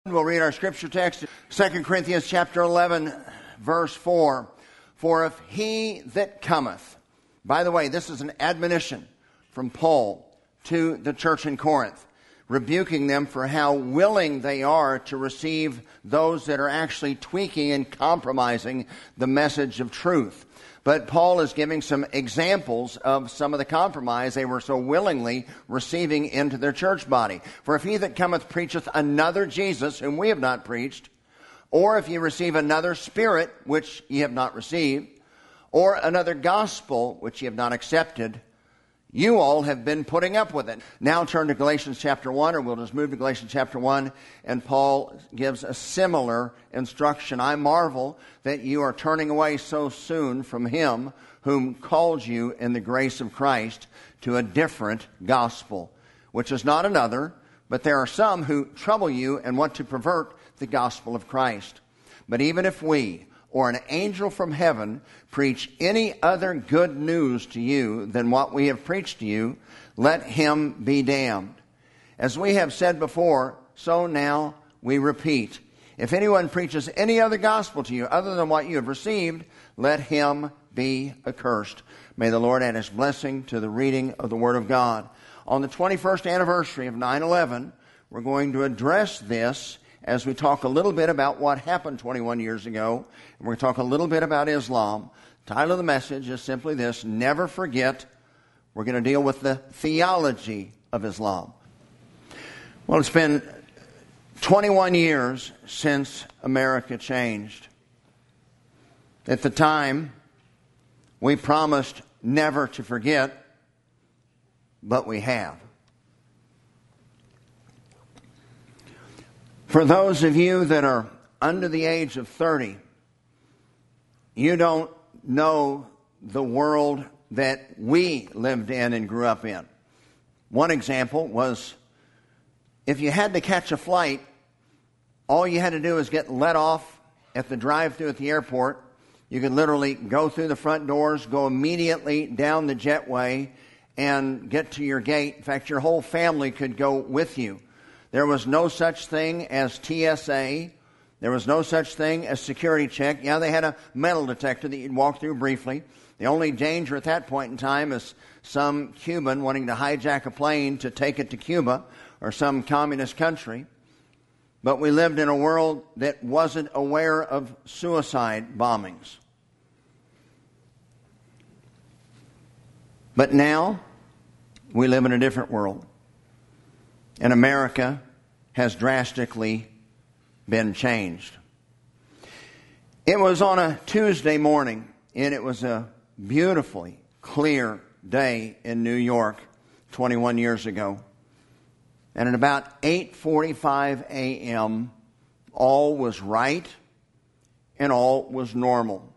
We'll read our scripture text, 2 Corinthians chapter 11, verse 4. For if he that cometh, by the way, this is an admonition from Paul to the church in Corinth, rebuking them for how willing they are to receive those that are actually tweaking and compromising the message of truth. But Paul is giving some examples of some of the compromise they were so willingly receiving into their church body. For if he that cometh preacheth another Jesus, whom we have not preached, or if ye receive another spirit, which ye have not received, or another gospel, which ye have not accepted, you all have been putting up with it. Now turn to Galatians chapter 1, or we'll just move to Galatians chapter 1, and Paul gives a similar instruction. I marvel that you are turning away so soon from him whom called you in the grace of Christ to a different gospel, which is not another, but there are some who trouble you and want to pervert the gospel of Christ. But even if we, or an angel from heaven, preach any other good news to you than what we have preached to you, let him be damned. As we have said before, so now we repeat. If anyone preaches any other gospel to you other than what you have received, let him be accursed. May the Lord add his blessing to the reading of the Word of God. On the 21st anniversary of 9/11, we're going to address this as we talk a little bit about what happened 21 years ago. And we're going to talk a little bit about Islam. The title of the message is simply this: Never Forget. We're going to deal with the theology of Islam. Well, it's been 21 years since America changed. At the time, we promised never to forget, but we have. For those of you that are under the age of 30, you don't know the world that we lived in and grew up in. One example was, if you had to catch a flight, all you had to do was get let off at the drive-thru at the airport. You could literally go through the front doors, go immediately down the jetway, and get to your gate. In fact, your whole family could go with you. There was no such thing as TSA. There was no such thing as security check. Yeah, they had a metal detector that you'd walk through briefly. The only danger at that point in time is some Cuban wanting to hijack a plane to take it to Cuba or some communist country. But we lived in a world that wasn't aware of suicide bombings. But now, we live in a different world. And America has drastically been changed. It was on a Tuesday morning, and it was a beautifully clear day in New York 21 years ago. And at about 8:45 a.m., all was right and all was normal.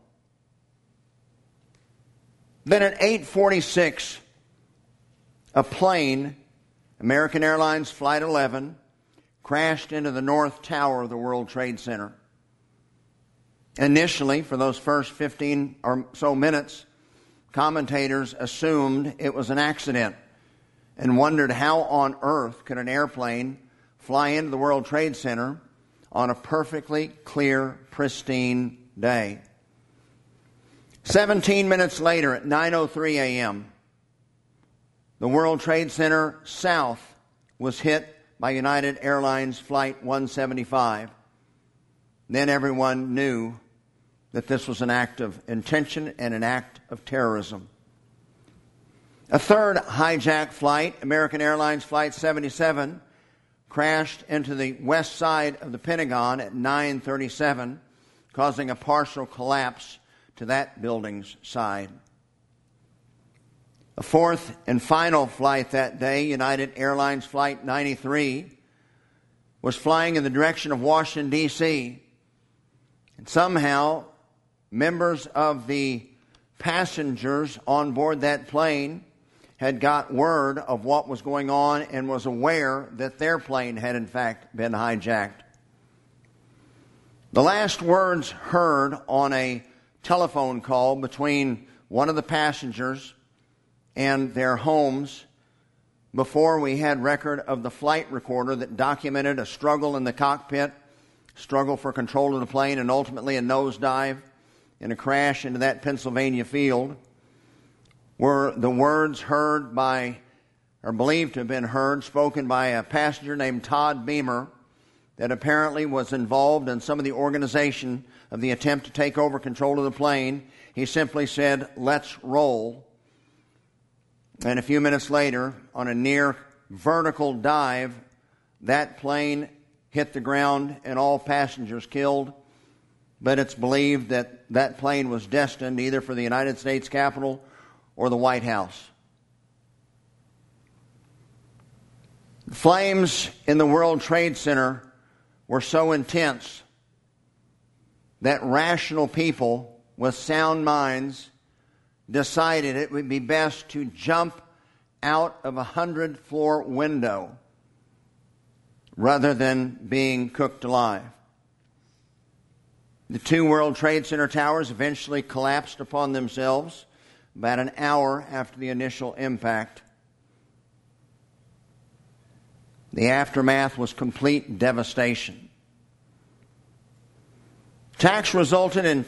Then at 8:46, a plane, American Airlines Flight 11, crashed into the North Tower of the World Trade Center. Initially, for those first 15 or so minutes, commentators assumed it was an accident and wondered how on earth could an airplane fly into the World Trade Center on a perfectly clear, pristine day. 17 minutes later, at 9:03 a.m., the World Trade Center South was hit by United Airlines Flight 175. Then everyone knew that this was an act of intention and an act of terrorism. A third hijacked flight, American Airlines Flight 77, crashed into the west side of the Pentagon at 9:37, causing a partial collapse to that building's side. A fourth and final flight that day, United Airlines Flight 93, was flying in the direction of Washington, D.C. And somehow, members of the passengers on board that plane had got word of what was going on and was aware that their plane had in fact been hijacked. The last words heard on a telephone call between one of the passengers and their homes Before, we had record of the flight recorder that documented a struggle in the cockpit, struggle for control of the plane, and ultimately a nosedive in a crash into that Pennsylvania field, were the words heard by, or believed to have been heard, spoken by a passenger named Todd Beamer that apparently was involved in some of the organization of the attempt to take over control of the plane. He simply said, "Let's roll." And a few minutes later, on a near vertical dive, that plane hit the ground and all passengers killed. But it's believed that that plane was destined either for the United States Capitol or the White House. The flames in the World Trade Center were so intense that rational people with sound minds decided it would be best to jump out of a 100-floor window rather than being cooked alive. The two World Trade Center towers eventually collapsed upon themselves about an hour after the initial impact. The aftermath was complete devastation. Attacks resulted in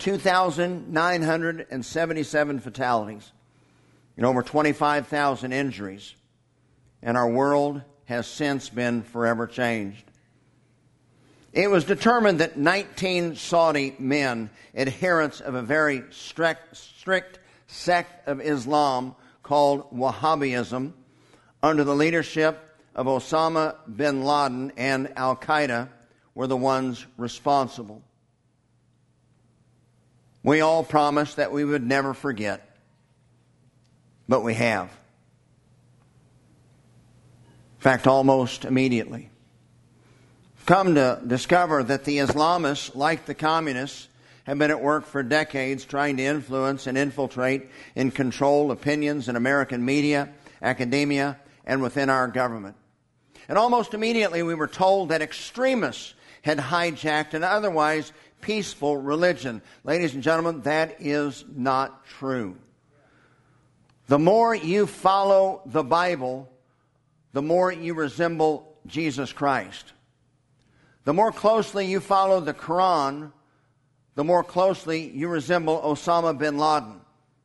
2,977 fatalities and over 25,000 injuries, and our world has since been forever changed. It was determined that 19 Saudi men, adherents of a very strict sect of Islam called Wahhabism, under the leadership of Osama bin Laden and Al-Qaeda, were the ones responsible. We all promised that we would never forget, but we have. In fact, almost immediately. Come to discover that the Islamists, like the communists, have been at work for decades trying to influence and infiltrate and control opinions in American media, academia, and within our government. And almost immediately we were told that extremists had hijacked an otherwise peaceful religion. Ladies and gentlemen, that is not true. The more you follow the Bible, the more you resemble Jesus Christ. The more closely you follow the Quran, the more closely you resemble Osama bin Laden.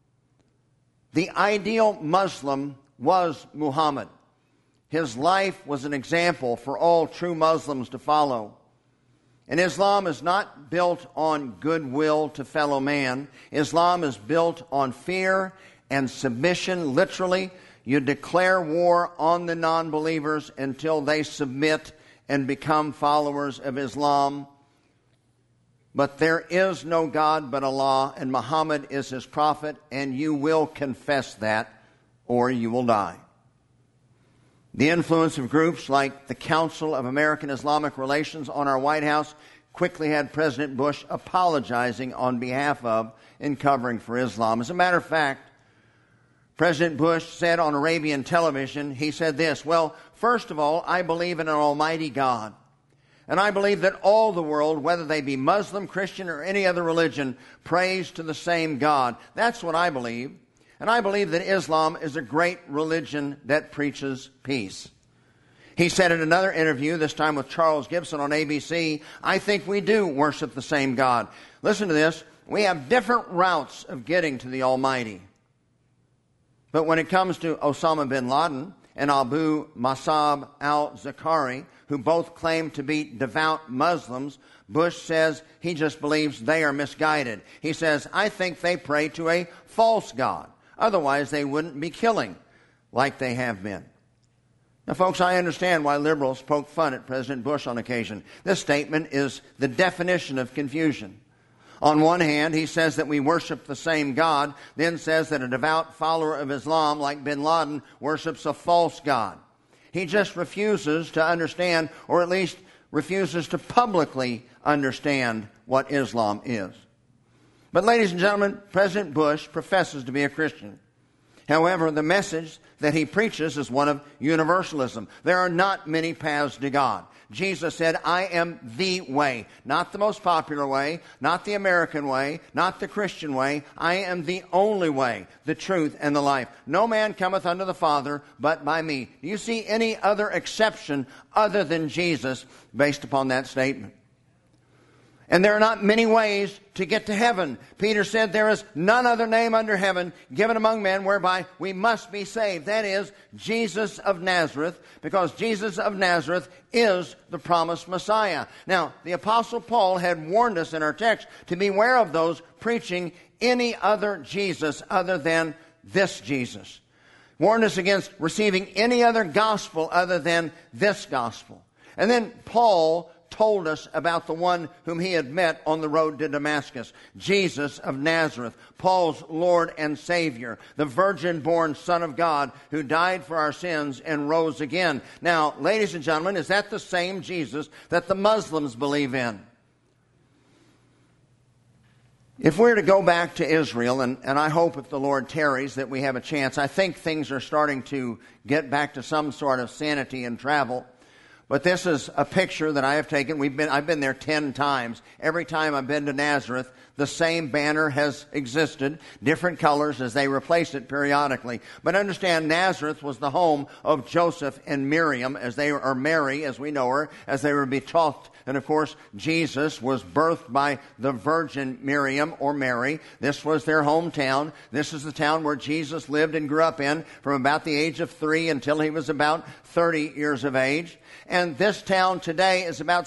The ideal Muslim was Muhammad. His life was an example for all true Muslims to follow. And Islam is not built on goodwill to fellow man. Islam is built on fear and submission. Literally, you declare war on the non-believers until they submit and become followers of Islam. But there is no God but Allah, and Muhammad is his prophet, and you will confess that, or you will die. The influence of groups like the Council of American Islamic Relations on our White House quickly had President Bush apologizing on behalf of and covering for Islam. As a matter of fact, President Bush said on Arabian television, he said this, "Well, first of all, I believe in an almighty God. And I believe that all the world, whether they be Muslim, Christian, or any other religion, prays to the same God. That's what I believe. And I believe that Islam is a great religion that preaches peace." He said in another interview, this time with Charles Gibson on ABC, "I think we do worship the same God." Listen to this. We have different routes of getting to the Almighty. But when it comes to Osama bin Laden and Abu Musab al-Zakari, who both claim to be devout Muslims, Bush says he just believes they are misguided. He says, "I think they pray to a false God. Otherwise, they wouldn't be killing like they have been." Now, folks, I understand why liberals poke fun at President Bush on occasion. This statement is the definition of confusion. On one hand, he says that we worship the same God, then says that a devout follower of Islam like bin Laden worships a false God. He just refuses to understand, or at least refuses to publicly understand what Islam is. But ladies and gentlemen, President Bush professes to be a Christian. However, the message that he preaches is one of universalism. There are not many paths to God. Jesus said, I am the way, not the most popular way, not the American way, not the Christian way. I am the only way, the truth, and the life. No man cometh unto the Father but by me. Do you see any other exception other than Jesus based upon that statement? And there are not many ways to get to heaven. Peter said there is none other name under heaven given among men whereby we must be saved. That is Jesus of Nazareth, because Jesus of Nazareth is the promised Messiah. Now, the Apostle Paul had warned us in our text to beware of those preaching any other Jesus other than this Jesus. Warned us against receiving any other gospel other than this gospel. And then Paul told us about the one whom he had met on the road to Damascus, Jesus of Nazareth, Paul's Lord and Savior, the virgin-born Son of God who died for our sins and rose again. Now, ladies and gentlemen, is that the same Jesus that the Muslims believe in? If we're to go back to Israel, and I hope if the Lord tarries that we have a chance, I think things are starting to get back to some sort of sanity in travel. But this is a picture that I have taken. I've been there 10 times. Every time I've been to Nazareth, the same banner has existed, different colors as they replace it periodically. But understand, Nazareth was the home of Joseph and Miriam, or Mary, as we know her, as they were betrothed. And of course, Jesus was birthed by the Virgin Miriam, or Mary. This was their hometown. This is the town where Jesus lived and grew up in from about the age of 3 until he was about 30 years of age. And this town today is about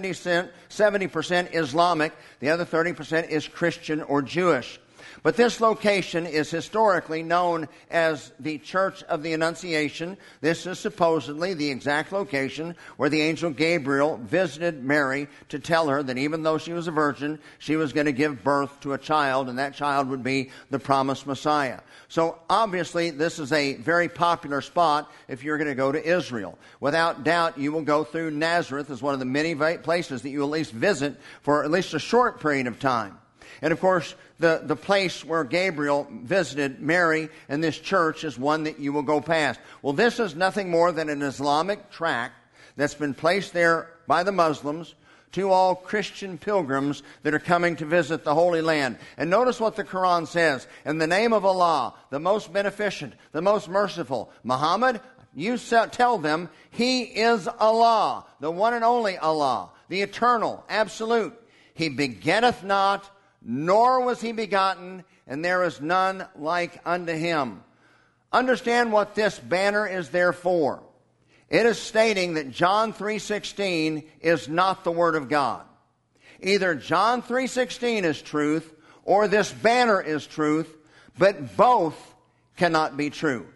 70% Islamic. The other 30% is Christian or Jewish. But this location is historically known as the Church of the Annunciation. This is supposedly the exact location where the angel Gabriel visited Mary to tell her that even though she was a virgin, she was going to give birth to a child, and that child would be the promised Messiah. So obviously this is a very popular spot if you're going to go to Israel. Without doubt, you will go through Nazareth as one of the many places that you will at least visit for at least a short period of time. And of course, the place where Gabriel visited Mary and this church is one that you will go past. Well, this is nothing more than an Islamic tract that's been placed there by the Muslims to all Christian pilgrims that are coming to visit the Holy Land. And notice what the Quran says. In the name of Allah, the most beneficent, the most merciful, Muhammad, you tell them, He is Allah, the one and only Allah, the eternal, absolute. He begetteth not, nor was he begotten, and there is none like unto him. Understand what this banner is there for. It is stating that John 3:16 is not the Word of God. Either John 3:16 is truth, or this banner is truth, but both cannot be true.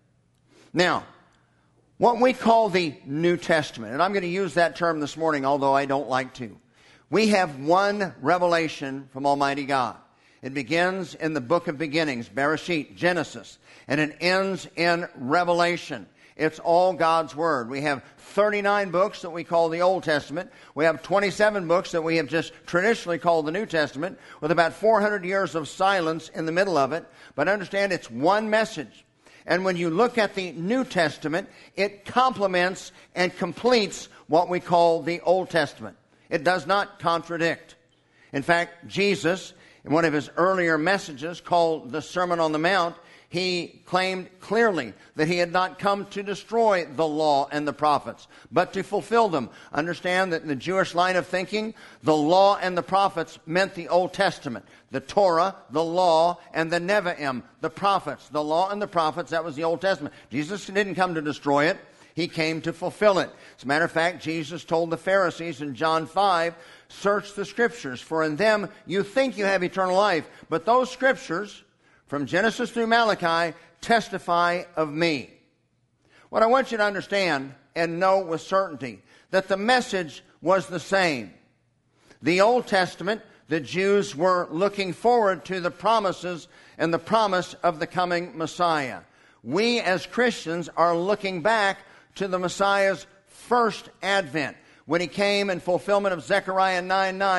Now, what we call the New Testament, and I'm going to use that term this morning, although I don't like to. We have one revelation from Almighty God. It begins in the book of beginnings, Bereshit, Genesis, and it ends in Revelation. It's all God's Word. We have 39 books that we call the Old Testament. We have 27 books that we have just traditionally called the New Testament, with about 400 years of silence in the middle of it. But understand, it's one message. And when you look at the New Testament, it complements and completes what we call the Old Testament. It does not contradict. In fact, Jesus, in one of his earlier messages called the Sermon on the Mount, he claimed clearly that he had not come to destroy the law and the prophets, but to fulfill them. Understand that in the Jewish line of thinking, the law and the prophets meant the Old Testament. The Torah, the law, and the Nevi'im, the prophets. The law and the prophets, that was the Old Testament. Jesus didn't come to destroy it. He came to fulfill it. As a matter of fact, Jesus told the Pharisees in John 5, search the Scriptures, for in them you think you have eternal life. But those Scriptures, from Genesis through Malachi, testify of me. What I want you to understand and know with certainty, that the message was the same. The Old Testament, the Jews were looking forward to the promises and the promise of the coming Messiah. We as Christians are looking back to the Messiah's first advent, when he came in fulfillment of Zechariah 9:9,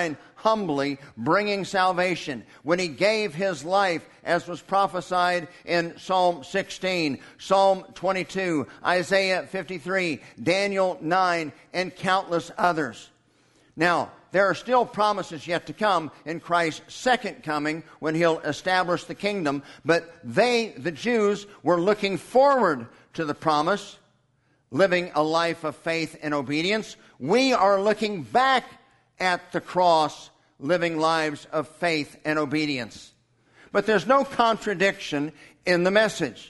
humbly bringing salvation, when he gave his life, as was prophesied in Psalm 16, Psalm 22, Isaiah 53, Daniel 9, and countless others. Now, there are still promises yet to come in Christ's second coming when he'll establish the kingdom, but they, the Jews, were looking forward to the promise, living a life of faith and obedience. We are looking back at the cross, living lives of faith and obedience. But there's no contradiction in the message.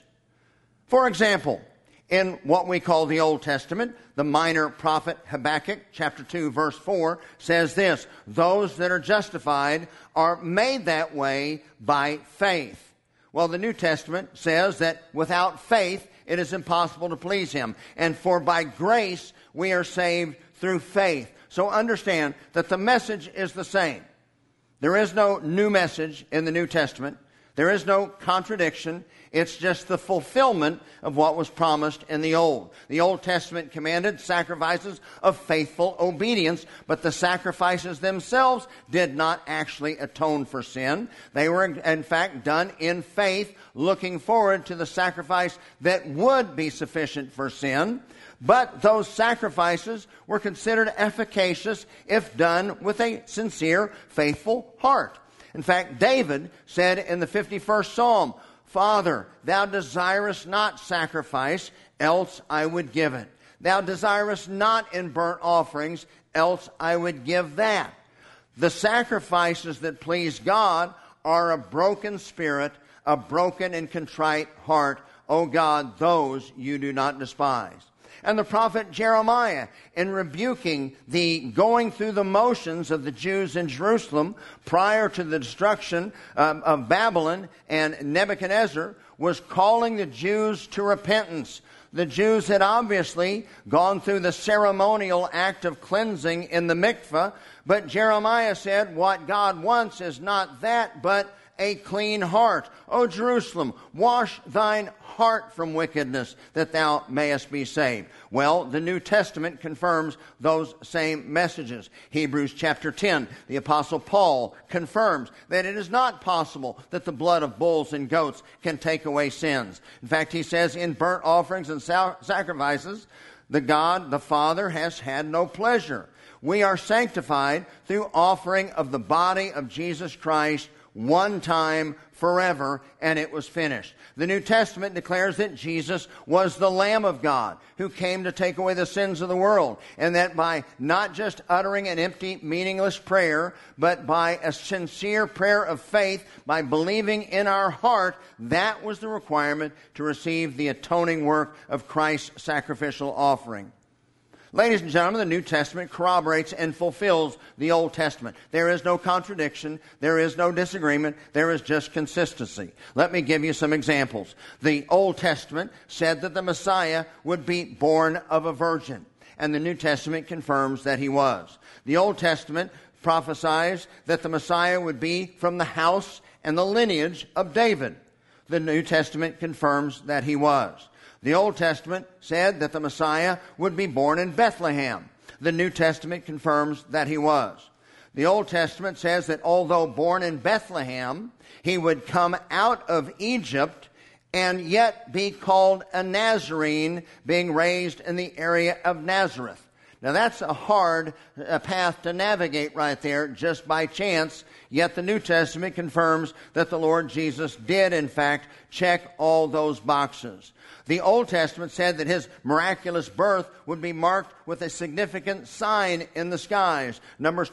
For example, in what we call the Old Testament, the minor prophet Habakkuk, chapter 2, verse 4, says this: those that are justified are made that way by faith. Well, the New Testament says that without faith, it is impossible to please him. And for by grace, we are saved through faith. So understand that the message is the same. There is no new message in the New Testament. There is no contradiction. It's just the fulfillment of what was promised in the Old. The Old Testament commanded sacrifices of faithful obedience, but the sacrifices themselves did not actually atone for sin. They were, in fact, done in faith, looking forward to the sacrifice that would be sufficient for sin. But those sacrifices were considered efficacious if done with a sincere, faithful heart. In fact, David said in the 51st Psalm, Father, thou desirest not sacrifice, else I would give it. Thou desirest not in burnt offerings, else I would give that. The sacrifices that please God are a broken spirit, a broken and contrite heart. O God, those you do not despise. And the prophet Jeremiah, in rebuking the going through the motions of the Jews in Jerusalem prior to the destruction of Babylon and Nebuchadnezzar, was calling the Jews to repentance. The Jews had obviously gone through the ceremonial act of cleansing in the mikveh, but Jeremiah said, what God wants is not that, but a clean heart. O Jerusalem, wash thine heart from wickedness, that thou mayest be saved. Well, the New Testament confirms those same messages. Hebrews chapter 10, the Apostle Paul confirms that it is not possible that the blood of bulls and goats can take away sins. In fact, he says, in burnt offerings and sacrifices, the God, the Father, has had no pleasure. We are sanctified through offering of the body of Jesus Christ one time forever, and it was finished. The New Testament declares that Jesus was the Lamb of God who came to take away the sins of the world, and that by not just uttering an empty, meaningless prayer, but by a sincere prayer of faith, by believing in our heart, that was the requirement to receive the atoning work of Christ's sacrificial offering. Ladies and gentlemen, the New Testament corroborates and fulfills the Old Testament. There is no contradiction. There is no disagreement. There is just consistency. Let me give you some examples. The Old Testament said that the Messiah would be born of a virgin, and the New Testament confirms that he was. The Old Testament prophesies that the Messiah would be from the house and the lineage of David. The New Testament confirms that he was. The Old Testament said that the Messiah would be born in Bethlehem. The New Testament confirms that he was. The Old Testament says that although born in Bethlehem, he would come out of Egypt and yet be called a Nazarene, being raised in the area of Nazareth. Now that's a hard path to navigate right there just by chance, yet the New Testament confirms that the Lord Jesus did in fact check all those boxes. The Old Testament said that his miraculous birth would be marked with a significant sign in the skies. Numbers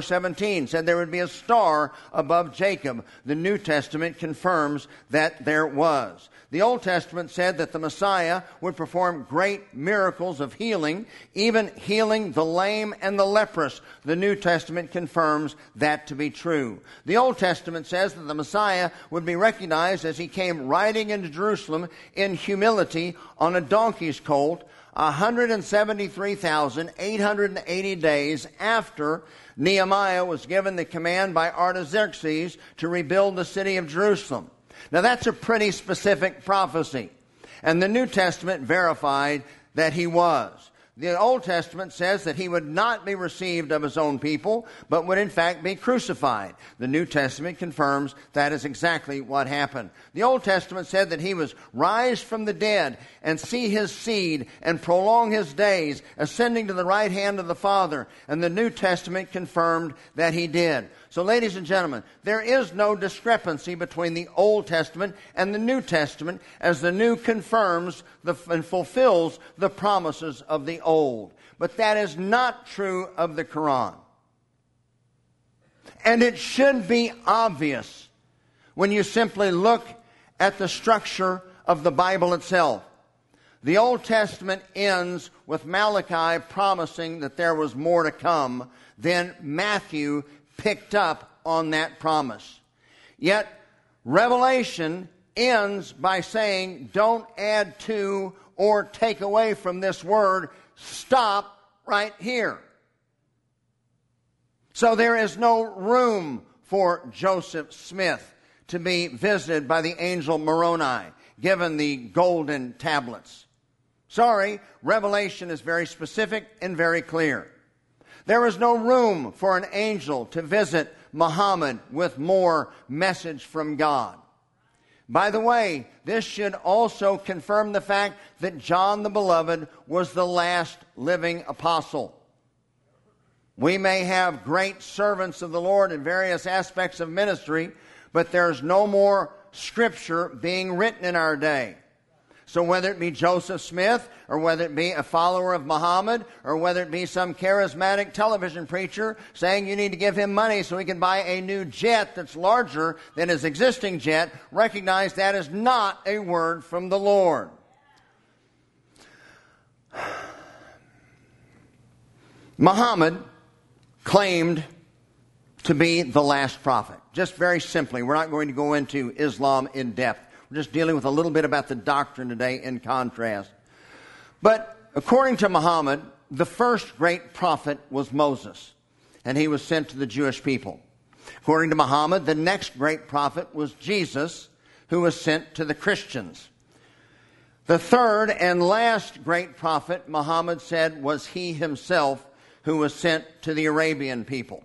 24:17 said there would be a star above Jacob. The New Testament confirms that there was. The Old Testament said that the Messiah would perform great miracles of healing, even healing the lame and the leprous. The New Testament confirms that to be true. The Old Testament says that the Messiah would be recognized as he came riding into Jerusalem in humility on a donkey's colt, 173,880 days after Nehemiah was given the command by Artaxerxes to rebuild the city of Jerusalem. Now that's a pretty specific prophecy. And the New Testament verified that he was. The Old Testament says that he would not be received of his own people, but would in fact be crucified. The New Testament confirms that is exactly what happened. The Old Testament said that he was rise from the dead and see his seed and prolong his days, ascending to the right hand of the Father. And the New Testament confirmed that he did. So, ladies and gentlemen, there is no discrepancy between the Old Testament and the New Testament, as the New confirms and fulfills the promises of the Old. But that is not true of the Quran. And it should be obvious when you simply look at the structure of the Bible itself. The Old Testament ends with Malachi promising that there was more to come. Then Matthew picked up on that promise. Yet Revelation ends by saying, don't add to or take away from this word. Stop right here. So there is no room for Joseph Smith to be visited by the angel Moroni, given the golden tablets. Sorry, Revelation is very specific and very clear. There is no room for an angel to visit Muhammad with more message from God. By the way, this should also confirm the fact that John the Beloved was the last living apostle. We may have great servants of the Lord in various aspects of ministry, but there's no more scripture being written in our day. So whether it be Joseph Smith, or whether it be a follower of Muhammad, or whether it be some charismatic television preacher saying you need to give him money so he can buy a new jet that's larger than his existing jet, recognize that is not a word from the Lord. Muhammad claimed to be the last prophet. Just very simply, we're not going to go into Islam in depth. We're just dealing with a little bit about the doctrine today in contrast. But according to Muhammad, the first great prophet was Moses, and he was sent to the Jewish people. According to Muhammad, the next great prophet was Jesus, who was sent to the Christians. The third and last great prophet, Muhammad said, was he himself, who was sent to the Arabian people.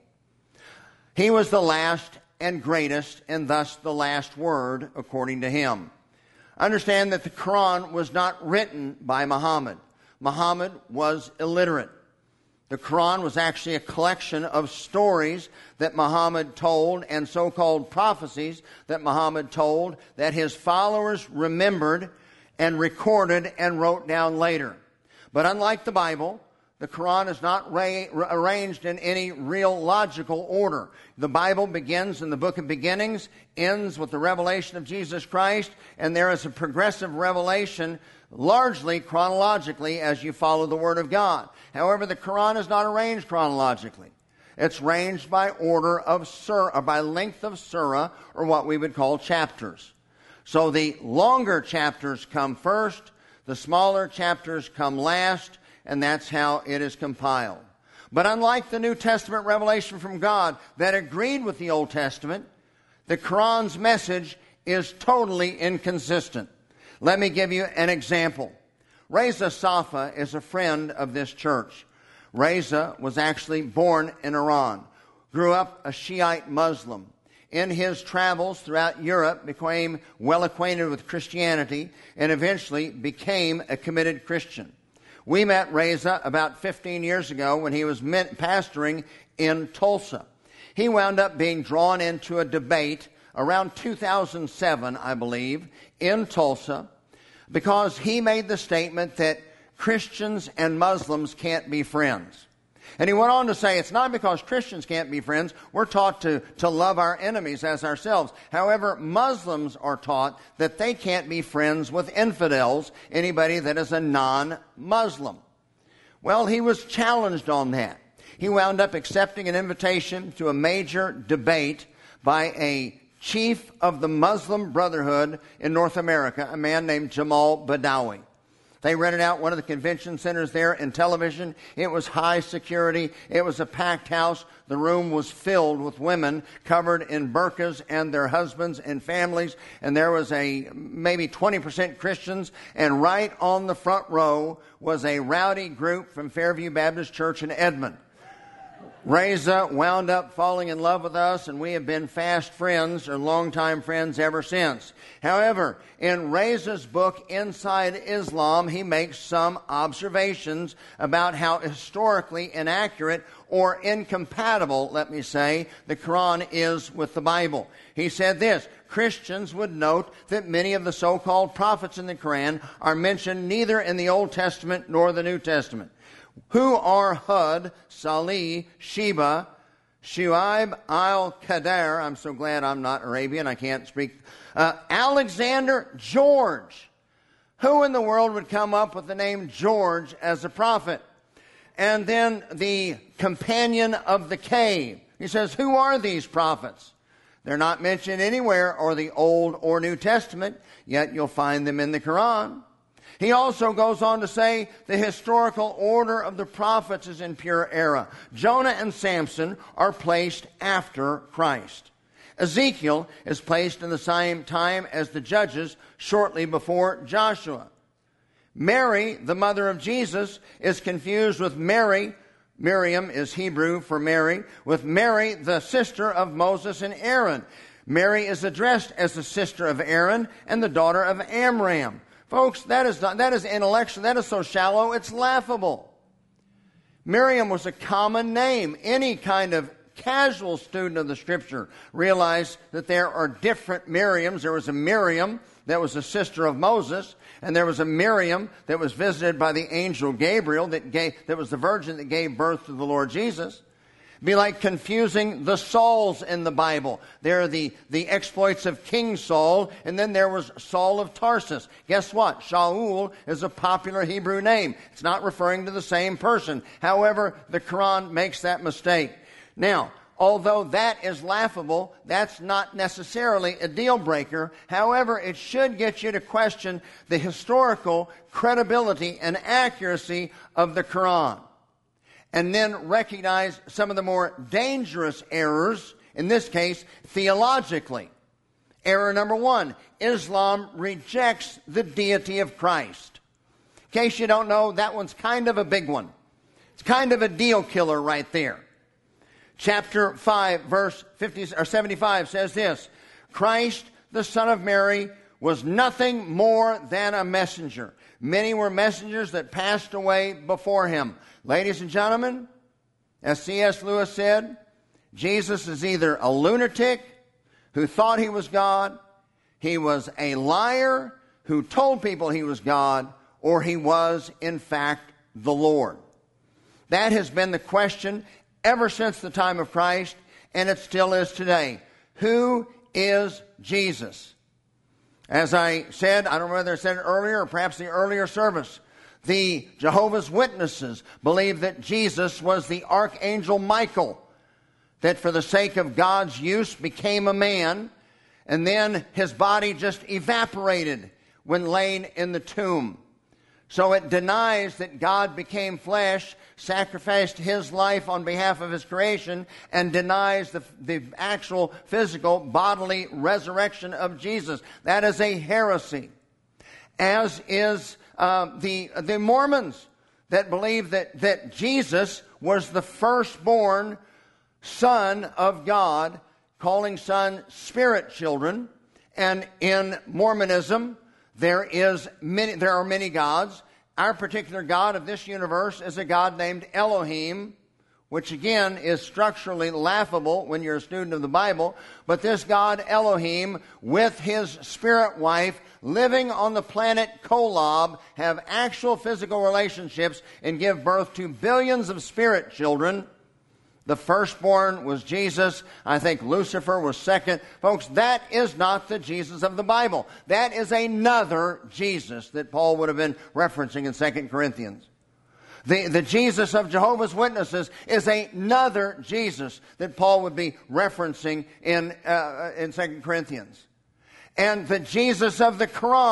He was the last and greatest, and thus the last word, according to him. Understand that the Quran was not written by Muhammad. Muhammad was illiterate. The Quran was actually a collection of stories that Muhammad told and so-called prophecies that Muhammad told that his followers remembered and recorded and wrote down later. But unlike the Bible, the Quran is not arranged in any real logical order. The Bible begins in the book of beginnings, ends with the revelation of Jesus Christ, and there is a progressive revelation, largely chronologically, as you follow the Word of God. However, the Quran is not arranged chronologically. It's arranged by order of surah, or by length of surah, or what we would call chapters. So the longer chapters come first, the smaller chapters come last, and that's how it is compiled. But unlike the New Testament revelation from God that agreed with the Old Testament, the Quran's message is totally inconsistent. Let me give you an example. Reza Safa is a friend of this church. Reza was actually born in Iran, grew up a Shiite Muslim. In his travels throughout Europe, became well acquainted with Christianity and eventually became a committed Christian. We met Reza about 15 years ago when he was pastoring in Tulsa. He wound up being drawn into a debate around 2007, I believe, in Tulsa, because he made the statement that Christians and Muslims can't be friends. And he went on to say, it's not because Christians can't be friends. We're taught to love our enemies as ourselves. However, Muslims are taught that they can't be friends with infidels, anybody that is a non-Muslim. Well, he was challenged on that. He wound up accepting an invitation to a major debate by a chief of the Muslim Brotherhood in North America, a man named Jamal Badawi. They rented out one of the convention centers there in television. It was high security. It was a packed house. The room was filled with women covered in burqas and their husbands and families. And there was maybe 20% Christians. And right on the front row was a rowdy group from Fairview Baptist Church in Edmond. Reza wound up falling in love with us, and we have been fast friends or longtime friends ever since. However, in Reza's book, Inside Islam, he makes some observations about how historically inaccurate or incompatible, let me say, the Quran is with the Bible. He said this: Christians would note that many of the so-called prophets in the Quran are mentioned neither in the Old Testament nor the New Testament. Who are Hud, Salih, Sheba, Shuaib, Al-Qadar? I'm so glad I'm not Arabian. I can't speak. Alexander, George. Who in the world would come up with the name George as a prophet? And then the companion of the cave. He says, who are these prophets? They're not mentioned anywhere or the Old or New Testament, yet you'll find them in the Quran. He also goes on to say the historical order of the prophets is in pure error. Jonah and Samson are placed after Christ. Ezekiel is placed in the same time as the judges, shortly before Joshua. Mary, the mother of Jesus, is confused with Mary. Miriam is Hebrew for Mary, with Mary, the sister of Moses and Aaron. Mary is addressed as the sister of Aaron and the daughter of Amram. Folks, that is intellectual. That is so shallow, it's laughable. Miriam was a common name. Any kind of casual student of the Scripture realized that there are different Miriams. There was a Miriam that was the sister of Moses, and there was a Miriam that was visited by the angel Gabriel that was the virgin that gave birth to the Lord Jesus. Be like confusing the Sauls in the Bible. There are the exploits of King Saul, and then there was Saul of Tarsus. Guess what? Shaul is a popular Hebrew name. It's not referring to the same person. However, the Quran makes that mistake. Now, although that is laughable, that's not necessarily a deal breaker. However, it should get you to question the historical credibility and accuracy of the Quran. And then recognize some of the more dangerous errors, in this case, theologically. Error number 1, Islam rejects the deity of Christ. In case you don't know, that one's kind of a big one. It's kind of a deal killer right there. Chapter 5, verse 75 says this: Christ, the Son of Mary, was nothing more than a messenger. Many were messengers that passed away before him. Ladies and gentlemen, as C.S. Lewis said, Jesus is either a lunatic who thought he was God, he was a liar who told people he was God, or he was, in fact, the Lord. That has been the question ever since the time of Christ, and it still is today. Who is Jesus? As I said, I don't know whether I said it earlier or perhaps the earlier service, the Jehovah's Witnesses believe that Jesus was the Archangel Michael, that for the sake of God's use became a man, and then his body just evaporated when laid in the tomb. So it denies that God became flesh, sacrificed his life on behalf of his creation, and denies the actual physical bodily resurrection of Jesus. That is a heresy. As is the Mormons that believe that Jesus was the firstborn Son of God, calling Son spirit children. And in Mormonism, there are many gods. Our particular God of this universe is a God named Elohim, which again is structurally laughable when you're a student of the Bible. But this God Elohim, with his spirit wife, living on the planet Kolob, have actual physical relationships and give birth to billions of spirit children. The firstborn was Jesus. I think Lucifer was second. Folks, that is not the Jesus of the Bible. That is another Jesus that Paul would have been referencing in 2 Corinthians. The Jesus of Jehovah's Witnesses is another Jesus that Paul would be referencing in 2 Corinthians. And the Jesus of the Quran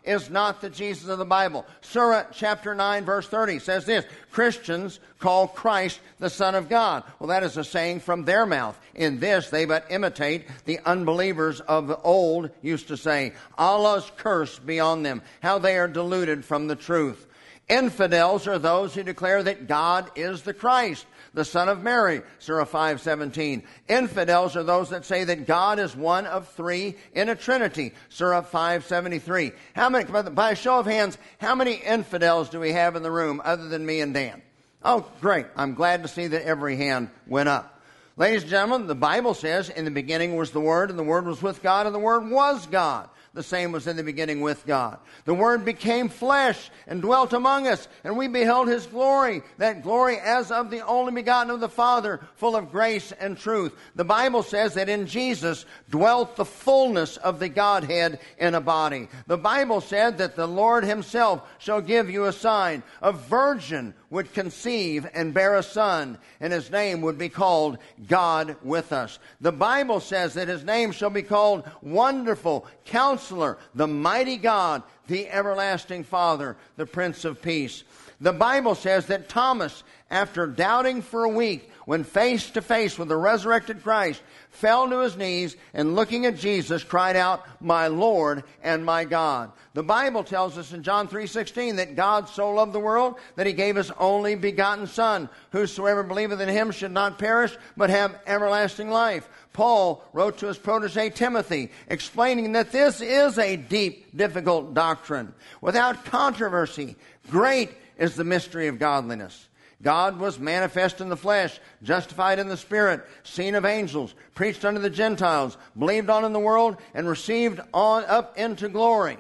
is not the Jesus of the Bible. Surah chapter 9 verse 30 says this, Christians call Christ the Son of God. Well, that is a saying from their mouth. In this they but imitate the unbelievers of the old used to say, Allah's curse be on them, how they are deluded from the truth. Infidels are those who declare that God is the Christ, the Son of Mary, Surah 5:17. Infidels are those that say that God is one of three in a Trinity, Surah 5:73. By a show of hands, how many infidels do we have in the room other than me and Dan? Oh, great. I'm glad to see that every hand went up. Ladies and gentlemen, the Bible says, in the beginning was the Word, and the Word was with God, and the Word was God. The same was in the beginning with God. The Word became flesh and dwelt among us, and we beheld His glory, that glory as of the only begotten of the Father, full of grace and truth. The Bible says that in Jesus dwelt the fullness of the Godhead in a body. The Bible said that the Lord Himself shall give you a sign. A virgin would conceive and bear a son, and His name would be called God with us. The Bible says that His name shall be called Wonderful, Counselor, the Mighty God, the Everlasting Father, the Prince of Peace. The Bible says that Thomas, after doubting for a week, when face to face with the resurrected Christ, fell to his knees and looking at Jesus cried out, My Lord and my God. The Bible tells us in John 3:16 that God so loved the world that He gave His only begotten Son. Whosoever believeth in Him should not perish but have everlasting life. Paul wrote to his protege Timothy, explaining that this is a deep, difficult doctrine. Without controversy, great is the mystery of godliness. God was manifest in the flesh, justified in the Spirit, seen of angels, preached unto the Gentiles, believed on in the world, and received on up into glory.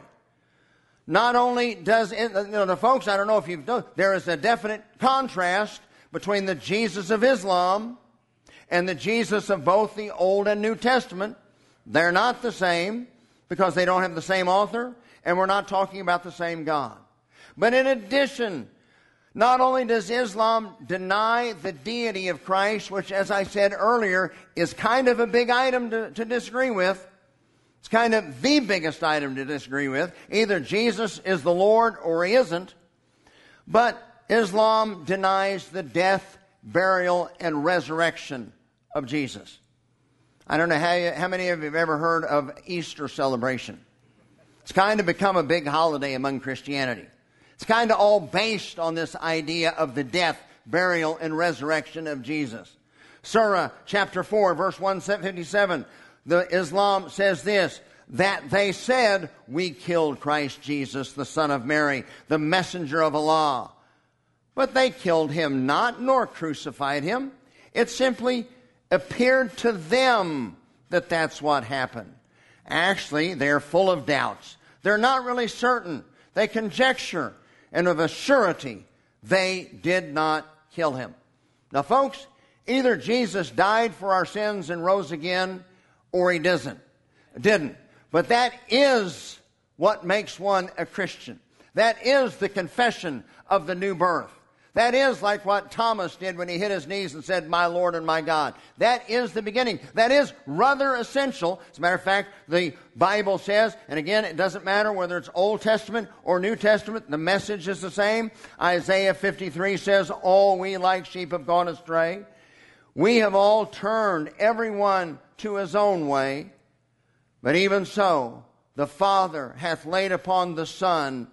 Not only does it, the folks, I don't know if you've known, there is a definite contrast between the Jesus of Islam and the Jesus of both the Old and New Testament. They're not the same because they don't have the same author, and we're not talking about the same God. But in addition, not only does Islam deny the deity of Christ, which, as I said earlier, is kind of a big item to disagree with. It's kind of the biggest item to disagree with. Either Jesus is the Lord or He isn't. But Islam denies the death, burial, and resurrection of Jesus. I don't know how many of you have ever heard of Easter celebration. It's kind of become a big holiday among Christianity. It's kind of all based on this idea of the death, burial, and resurrection of Jesus. Surah chapter 4, verse 157, the Islam says this, that they said, we killed Christ Jesus, the Son of Mary, the messenger of Allah. But they killed Him not, nor crucified Him. It simply appeared to them that that's what happened. Actually, they're full of doubts. They're not really certain. They conjecture. And of a surety, they did not kill Him. Now, folks, either Jesus died for our sins and rose again, or He didn't. But that is what makes one a Christian. That is the confession of the new birth. That is like what Thomas did when he hit his knees and said, My Lord and my God. That is the beginning. That is rather essential. As a matter of fact, the Bible says, and again, it doesn't matter whether it's Old Testament or New Testament, the message is the same. Isaiah 53 says, All we like sheep have gone astray. We have all turned everyone to his own way. But even so, the Father hath laid upon the Son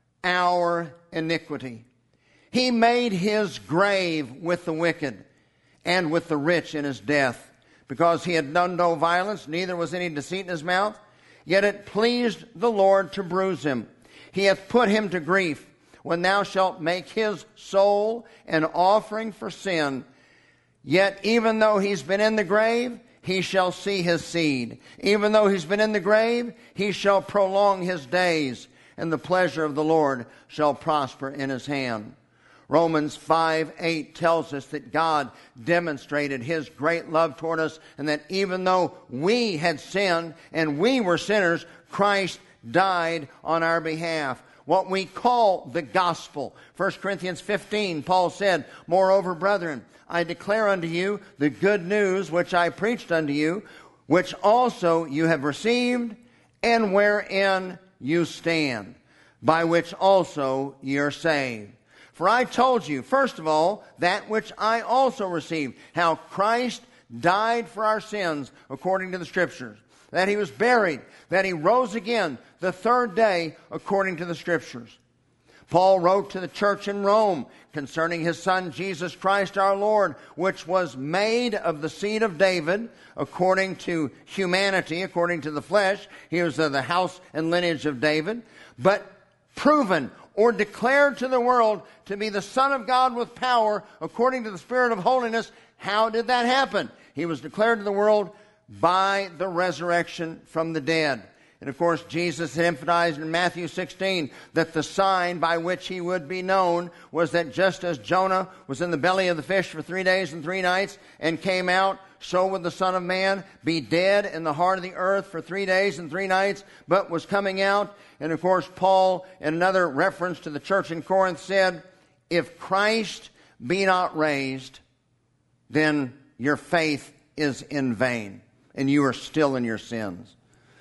our iniquity. He made His grave with the wicked and with the rich in His death, because He had done no violence, neither was any deceit in His mouth. Yet it pleased the Lord to bruise Him. He hath put Him to grief. When thou shalt make His soul an offering for sin, yet even though He's been in the grave, He shall see His seed. Even though He's been in the grave, He shall prolong His days, and the pleasure of the Lord shall prosper in His hand. Romans 5:8 tells us that God demonstrated His great love toward us, and that even though we had sinned and we were sinners, Christ died on our behalf. What we call the gospel. 1 Corinthians 15, Paul said, Moreover, brethren, I declare unto you the good news which I preached unto you, which also you have received, and wherein you stand, by which also ye are saved. For I told you, first of all, that which I also received, how Christ died for our sins according to the Scriptures, that he was buried, that he rose again the third day according to the Scriptures. Paul wrote to the church in Rome concerning his Son, Jesus Christ our Lord, which was made of the seed of David according to humanity, according to the flesh. He was of the house and lineage of David, but proven or declared to the world to be the Son of God with power according to the Spirit of holiness. How did that happen? He was declared to the world by the resurrection from the dead. And of course, Jesus emphasized in Matthew 16 that the sign by which he would be known was that just as Jonah was in the belly of the fish for 3 days and 3 nights and came out, so would the Son of Man be dead in the heart of the earth for 3 days and 3 nights, but was coming out. And of course, Paul, in another reference to the church in Corinth, said, if Christ be not raised, then your faith is in vain, and you are still in your sins.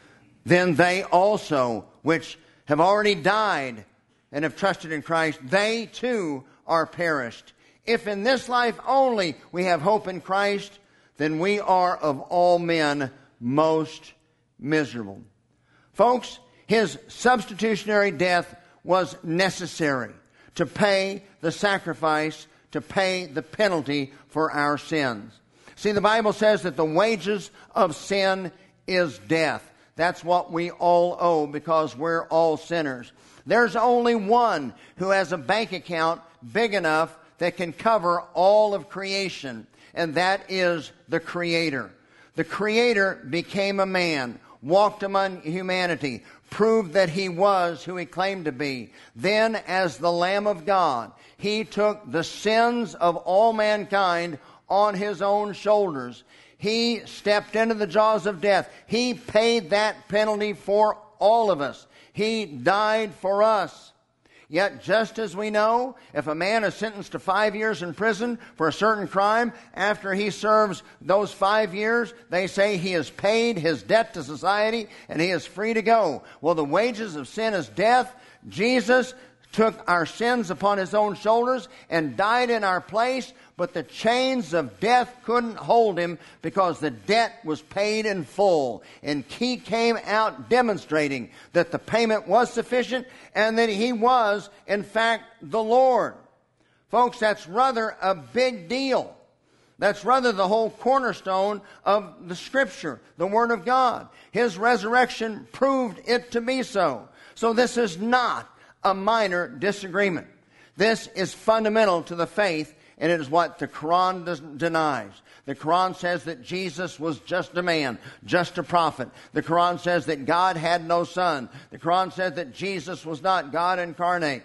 Then they also, which have already died and have trusted in Christ, they too are perished. If in this life only we have hope in Christ, then we are of all men most miserable. Folks, his substitutionary death was necessary to pay the sacrifice, to pay the penalty for our sins. See, the Bible says that the wages of sin is death. That's what we all owe because we're all sinners. There's only one who has a bank account big enough that can cover all of creation, and that is the Creator. The Creator became a man, walked among humanity, proved that he was who he claimed to be. Then, as the Lamb of God, he took the sins of all mankind on his own shoulders. He stepped into the jaws of death. He paid that penalty for all of us. He died for us. Yet, just as we know, if a man is sentenced to 5 years in prison for a certain crime, after he serves those 5 years, they say he has paid his debt to society and he is free to go. Well, the wages of sin is death. Jesus took our sins upon his own shoulders and died in our place, but the chains of death couldn't hold him because the debt was paid in full. And he came out demonstrating that the payment was sufficient and that he was, in fact, the Lord. Folks, that's rather a big deal. That's rather the whole cornerstone of the Scripture, the Word of God. His resurrection proved it to be so. So this is not a minor disagreement. This is fundamental to the faith, and it is what the Quran denies. The Quran says that Jesus was just a man, just a prophet. The Quran says that God had no son. The Quran says that Jesus was not God incarnate.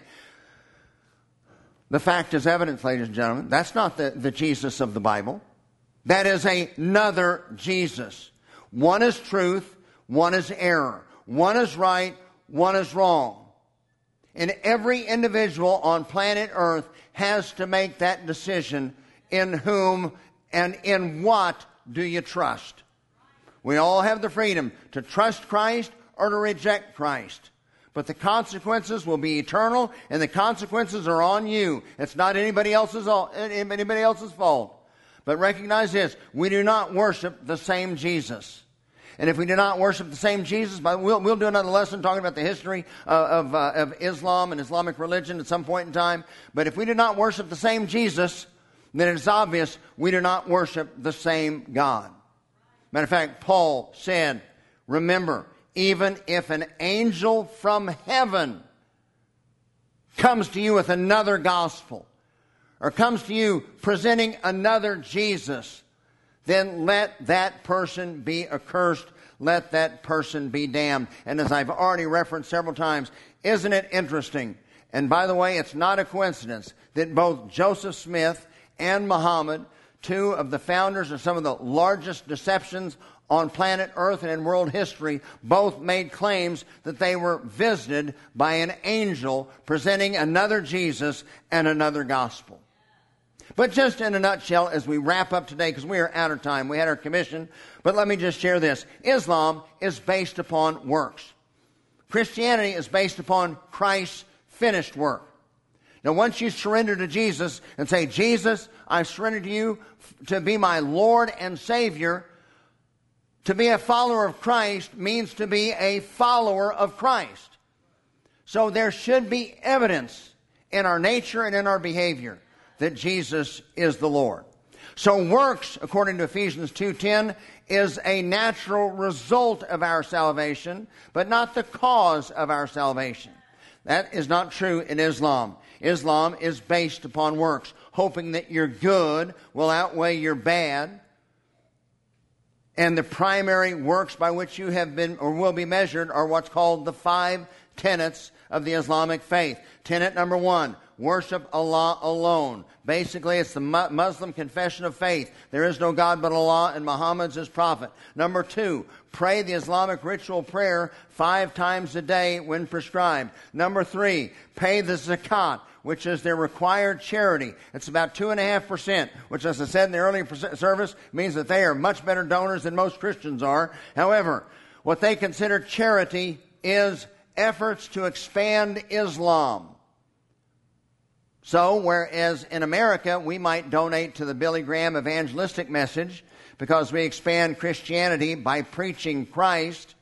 The fact is evident, ladies and gentlemen. That's not the Jesus of the Bible. That is another Jesus. One is truth, one is error. One is right, one is wrong. And every individual on planet Earth has to make that decision: in whom and in what do you trust? We all have the freedom to trust Christ or to reject Christ. But the consequences will be eternal, and the consequences are on you. It's not anybody else's fault. But recognize this: we do not worship the same Jesus. And if we do not worship the same Jesus, we'll do another lesson talking about the history of Islam and Islamic religion at some point in time. But if we do not worship the same Jesus, then it's obvious we do not worship the same God. Matter of fact, Paul said, remember, even if an angel from heaven comes to you with another gospel, or comes to you presenting another Jesus, then let that person be accursed. Let that person be damned. And as I've already referenced several times, isn't it interesting? And by the way, it's not a coincidence that both Joseph Smith and Muhammad, two of the founders of some of the largest deceptions on planet Earth and in world history, both made claims that they were visited by an angel presenting another Jesus and another gospel. But just in a nutshell, as we wrap up today, because we are out of time, we had our commission, but let me just share this. Islam is based upon works. Christianity is based upon Christ's finished work. Now, once you surrender to Jesus and say, Jesus, I surrender to you to be my Lord and Savior, to be a follower of Christ means to be a follower of Christ. So there should be evidence in our nature and in our behavior that Jesus is the Lord. So works, according to Ephesians 2:10, is a natural result of our salvation, but not the cause of our salvation. That is not true in Islam. Islam is based upon works, hoping that your good will outweigh your bad. And the primary works by which you have been or will be measured are what's called the 5 tenets of the Islamic faith. Tenet number 1, worship Allah alone. Basically, it's the Muslim confession of faith. There is no God but Allah, and Muhammad's his prophet. Number 2, pray the Islamic ritual prayer 5 times a day when prescribed. Number 3, pay the zakat, which is their required charity. It's about 2.5%, which, as I said in the earlier service, means that they are much better donors than most Christians are. However, what they consider charity is efforts to expand Islam. So, whereas in America we might donate to the Billy Graham evangelistic message because we expand Christianity by preaching Christ,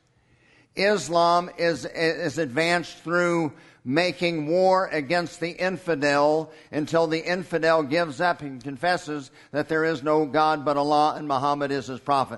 Islam is advanced through making war against the infidel until the infidel gives up and confesses that there is no God but Allah and Muhammad is his prophet.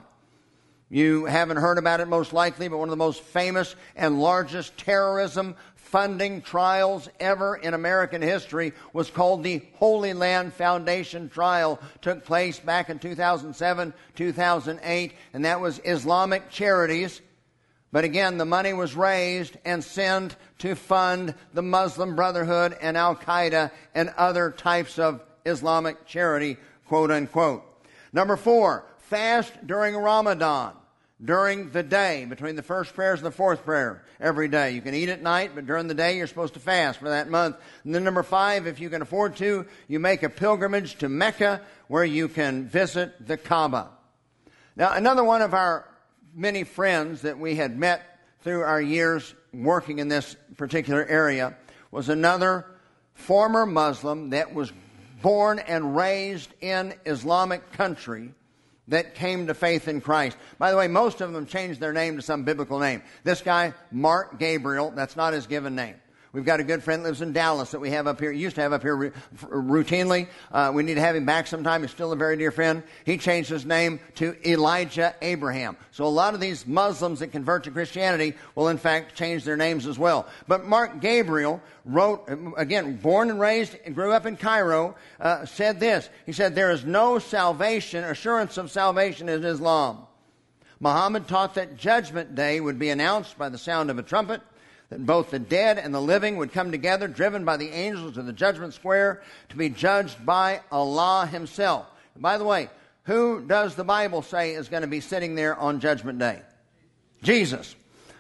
You haven't heard about it most likely, but one of the most famous and largest terrorism funding trials ever in American history was called the Holy Land Foundation trial. Took place back in 2007, 2008, and that was Islamic charities. But again, the money was raised and sent to fund the Muslim Brotherhood and Al-Qaeda and other types of Islamic charity, quote unquote. Number 4, fast during Ramadan, during the day, between the first prayers and the fourth prayer, every day. You can eat at night, but during the day you're supposed to fast for that month. And then number 5, if you can afford to, you make a pilgrimage to Mecca where you can visit the Kaaba. Now, another one of our many friends that we had met through our years working in this particular area was another former Muslim that was born and raised in Islamic country that came to faith in Christ. By the way, most of them changed their name to some biblical name. This guy, Mark Gabriel, that's not his given name. We've got a good friend that lives in Dallas that we have up here, used to have up here routinely. We need to have him back sometime. He's still a very dear friend. He changed his name to Elijah Abraham. So a lot of these Muslims that convert to Christianity will in fact change their names as well. But Mark Gabriel wrote, again, born and raised and grew up in Cairo, said this. He said, there is no salvation, assurance of salvation in Islam. Muhammad taught that Judgment Day would be announced by the sound of a trumpet, that both the dead and the living would come together, driven by the angels to the judgment square, to be judged by Allah himself. And by the way, who does the Bible say is going to be sitting there on Judgment Day? Jesus.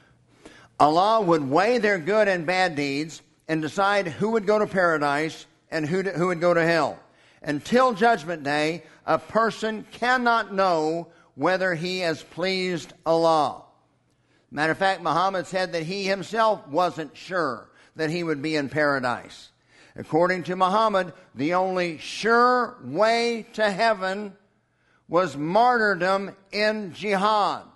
Allah would weigh their good and bad deeds and decide who would go to paradise and who would go to hell. Until Judgment Day, a person cannot know whether he has pleased Allah. Matter of fact, Muhammad said that he himself wasn't sure that he would be in paradise. According to Muhammad, the only sure way to heaven was martyrdom in jihad.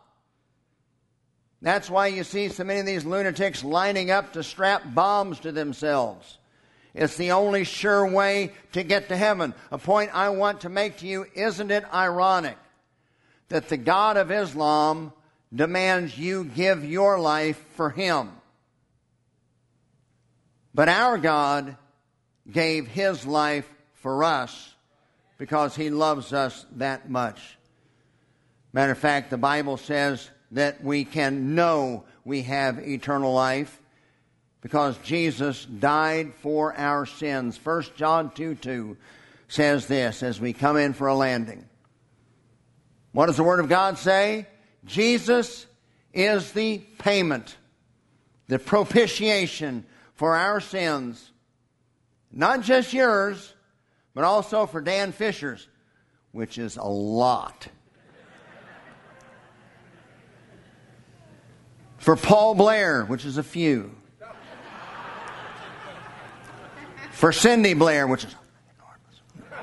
That's why you see so many of these lunatics lining up to strap bombs to themselves. It's the only sure way to get to heaven. A point I want to make to you, isn't it ironic that the God of Islam demands you give your life for him? But our God gave his life for us because he loves us that much. Matter of fact, the Bible says that we can know we have eternal life because Jesus died for our sins. 1 John 2:2 says this as we come in for a landing. What does the Word of God say? Jesus is the payment, the propitiation for our sins. Not just yours, but also for Dan Fisher's, which is a lot. For Paul Blair, which is a few. For Cindy Blair, which is enormous.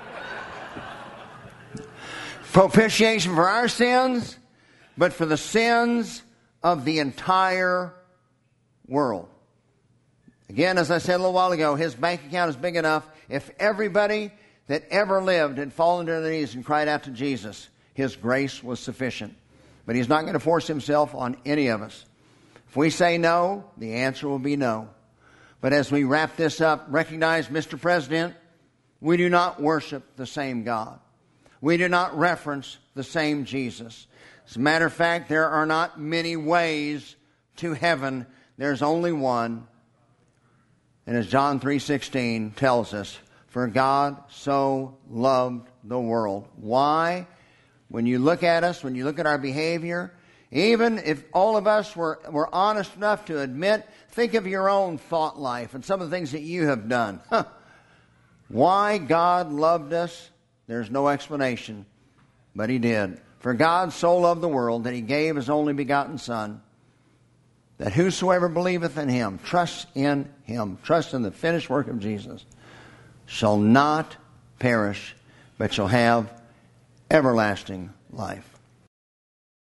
Propitiation for our sins, but for the sins of the entire world. Again, as I said a little while ago, his bank account is big enough. If everybody that ever lived had fallen to their knees and cried out to Jesus, his grace was sufficient. But he's not going to force himself on any of us. If we say no, the answer will be no. But as we wrap this up, recognize, Mr. President, we do not worship the same God. We do not reference the same Jesus. As a matter of fact, there are not many ways to heaven. There's only one. And as John 3:16 tells us, for God so loved the world. Why? When you look at us, when you look at our behavior, even if all of us were honest enough to admit, think of your own thought life and some of the things that you have done. Why God loved us, there's no explanation, but he did. For God so loved the world that he gave his only begotten Son, that whosoever believeth in him, trusts in the finished work of Jesus, shall not perish, but shall have everlasting life.